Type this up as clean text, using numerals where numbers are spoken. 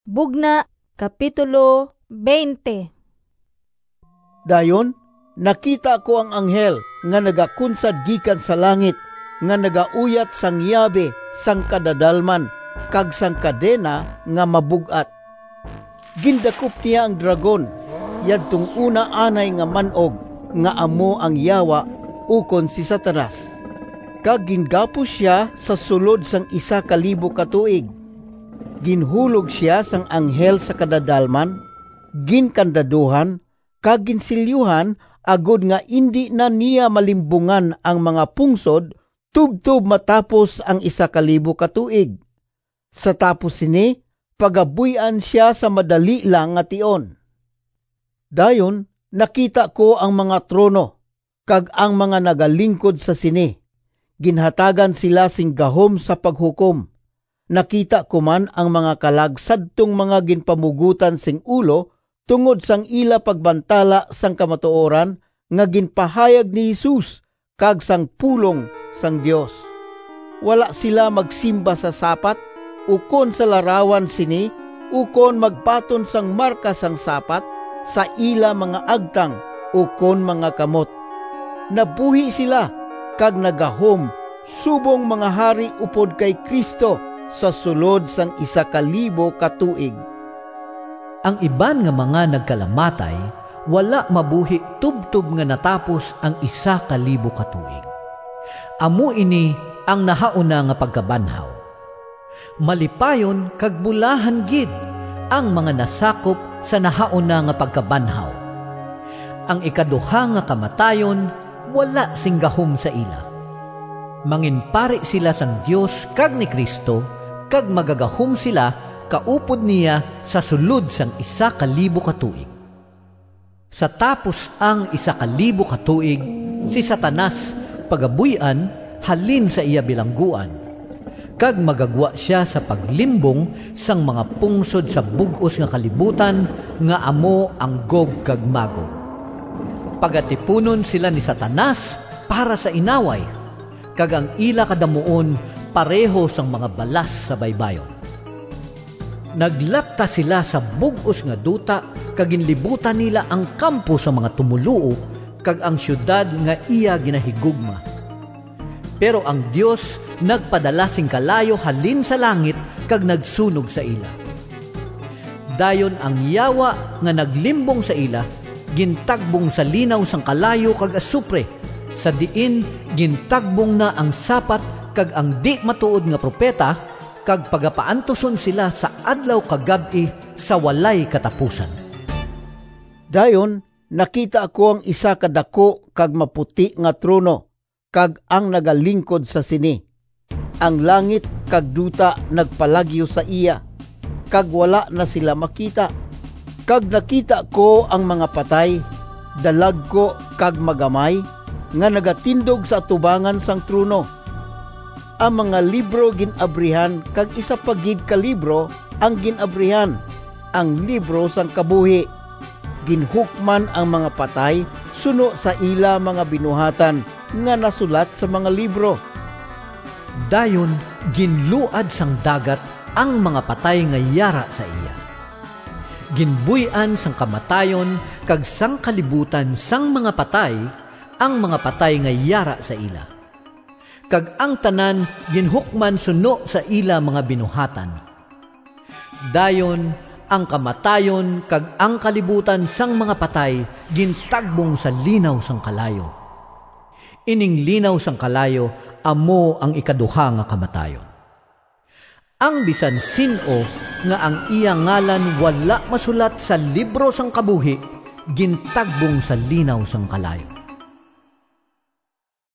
Bugna, Kapitulo 20. Dayon, nakita ko ang anghel nga nagakunsad gikan sa langit, nga nagauyat sang yabe sang kadadalman, kag sang kadena nga mabugat. Gindakop niya ang dragon, yadtong una anay nga manog, nga amo ang yawa, ukon si Satanas. Kag gingapos siya sa sulod sang 1,000 ka tuig. Ginhulog siya sang anghel sa kadadalman, ginkandaduhan, kag ginsilyuhan, agod nga indi na niya malimbungan ang mga pungsod, tubtob matapos ang 1,000 ka tuig. Sa tapos sini, pagabuyan siya sa madali lang nga tion. Dayon, nakita ko ang mga trono, kag ang mga nagalingkod sa sini. Ginhatagan sila sing gahom sa paghukom. Nakita ko man ang mga kalagsadtong mga ginpamugutan sing ulo tungod sang ila pagbantala sang kamatuoran nga ginpahayag ni Jesus kag sang pulong sang Dios. Wala sila magsimba sa sapat, ukon sa larawan sini, ukon magpaton sang marka sang sapat, sa ila mga agtang, ukon mga kamot. Nabuhi sila, kag nagahom, subong mga hari upod kay Kristo, sa sulod sang 1,000 ka tuig. Ang iban nga mga nagkalamatay, wala mabuhi tubtob nga natapos ang 1,000 ka tuig. Amo ini ang nahauna nga pagkabanhaw. Malipayon kag bulahan gid ang mga nasakop sa nahauna nga pagkabanhaw. Ang ikaduha nga kamatayon, wala singgahom sa ila. Manginpari sila sang Dios kag ni Kristo, kag magagahom sila kaupod niya sa sulod sang 1,000 ka tuig. Sa tapos ang 1,000 ka tuig, si Satanas pagabuyan halin sa iya bilangguan, kag magagwa siya sa paglimbong sang mga pungsod sa bug-os nga kalibutan nga amo ang Gog kag Magog. Pagatipunon sila ni Satanas para sa inaway, kag ang ila kadamuon pareho sang mga balas sa baybayon. Naglapta sila sa bug-os nga duta, kag ginlibutan nila ang kampo sa mga tumuluo, kag ang syudad nga iya ginahigugma. Pero ang Dios nagpadala sing kalayo halin sa langit, kag nagsunog sa ila. Dayon ang yawa nga naglimbong sa ila, gintagbong sa linaw sang kalayo kag asupre, sa diin gintagbong na ang sapat kag ang di matuod nga propeta, kag pagapaantoson sila sa adlaw kagabi sa walay katapusan. Dayon, nakita ako ang 1 kadako kag maputi nga trono, kag ang nagalingkod sa sini. Ang langit kag duta nagpalagyo sa iya, kag wala na sila makita. Kag nakita ko ang mga patay, dalagko kag magamay, nga nagatindog sa atubangan sang trono. Ang mga libro ginabrihan, kag isa pa gid ka libro ang ginabrihan, ang libro sang kabuhi. Ginhukman ang mga patay suno sa ila mga binuhatan nga nasulat sa mga libro. Dayon ginluad sang dagat ang mga patay nga yara sa iya. Ginbuy-an sang kamatayon kag sang kalibutan sang mga patay, ang mga patay nga yara sa ila. Kag ang tanan ginhukman suno sa ila mga binuhatan. Dayon ang kamatayon kag ang kalibutan sang mga patay gintagbong sa linaw sang kalayo. Ining linaw sang kalayo amo ang ikaduha nga kamatayon. Ang bisan sino nga ang iya ngalan wala masulat sa libro sang kabuhi, gintagbong sa linaw sang kalayo.